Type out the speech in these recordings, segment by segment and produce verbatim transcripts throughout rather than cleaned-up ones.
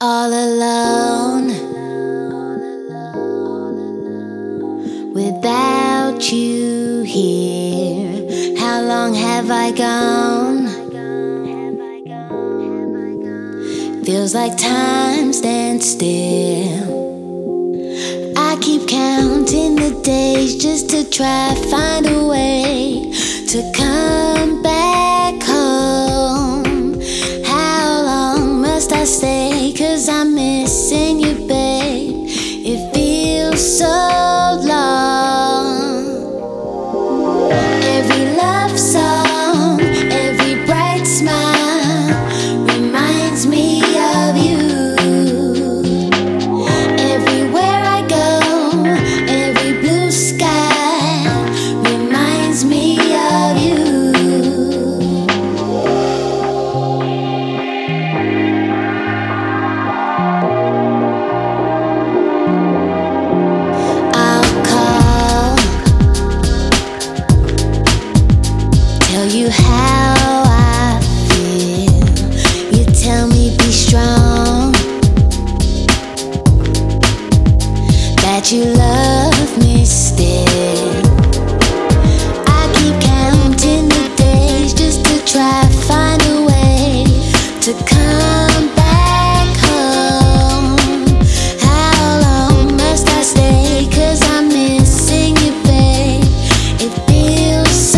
All alone, without you here. How long have I gone? Feels like time stands still. I keep counting the days just to try find a way to come back home. How long must I stay? 'Cause I'm missing you, babe. It feels so long. Every love song, every bright smile reminds me of you. Everywhere I go, every blue sky reminds me of you. You how I feel. You tell me be strong, that you love me still. I keep counting the days just to try find a way to come back home. How long must I stay? 'Cause I'm missing you, babe. It feels so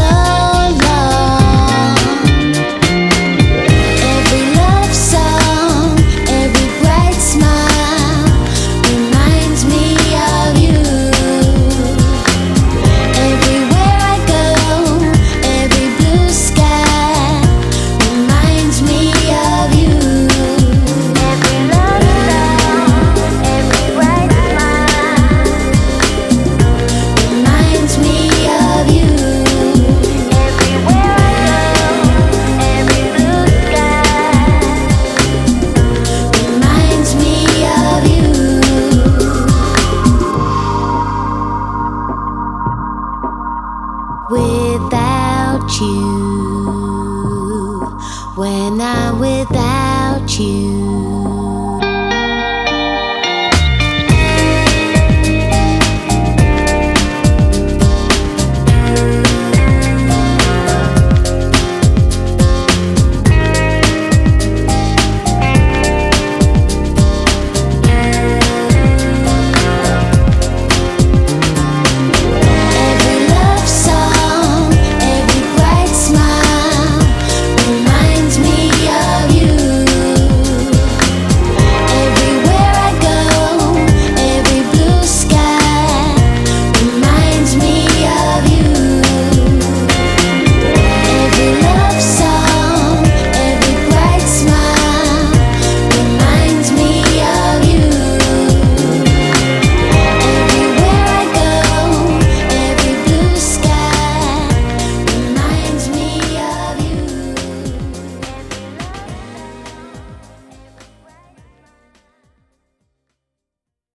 without you, when I'm without you.